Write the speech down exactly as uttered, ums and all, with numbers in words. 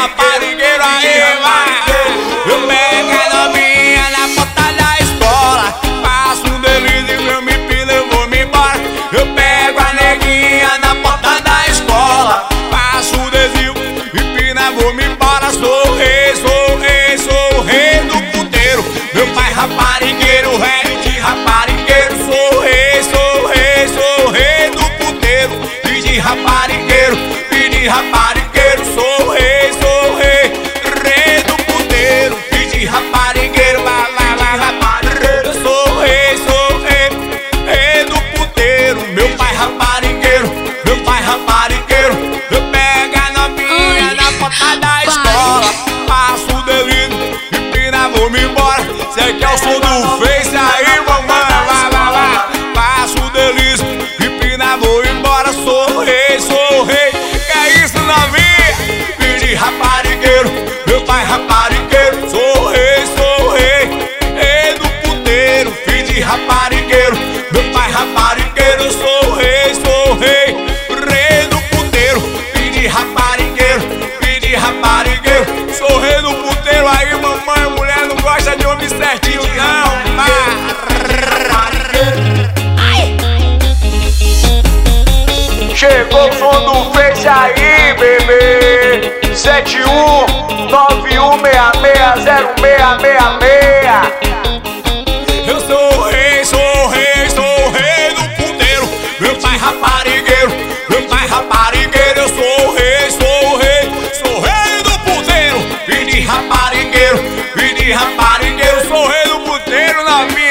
raparigueiro, aí vai. Eu pego a novinha na porta da escola, faço um delírio, eu me pilo, eu vou me embora. Eu pego a neguinha na porta da escola, faço o desvio, empina, vou me embora. Sou rei, sou rei, sou rei do puteiro. Meu pai raparigueiro, rei de raparigueiro. Sou rei, sou rei, sou rei do puteiro. E de raparigueiro, e de raparigueiro. Sou rei, sou rei, rei do puteiro. E de raparigueiro, lá, lá, lá, raparigueiro. Eu sou rei, sou rei, rei do puteiro. Meu pai raparigueiro, meu pai raparigueiro. Eu pego a novinha na porta da escola, passo o delírio, empina, vou me embora. Cê quer o som do Face aí, mamãe? Lá, lá, lá. Passo o delírio, empina, vou embora. Sou rei, sou rei. Que é isso, novinha? Filho de raparigueiro, meu pai raparigueiro. Sou rei, sou rei, rei do puteiro. Filho de raparigueiro, meu pai raparigueiro. Eu sou rei, sou rei, rei do puteiro. Filho de raparigueiro, filho de raparigueiro. Sou rei do puteiro. Aí, mamãe, mulher não gosta de homem certinho, não. Chegou o som do Face aí, bebê. Sete um nove um seis seis zero seis seis seis. Eu sou rei, sou rei, sou rei do puteiro. Meu pai raparigueiro, meu pai raparigueiro. Eu sou rei, sou rei, sou rei do puteiro. Filho de raparigueiro, filho de raparigueiro. Sou rei do puteiro na minha.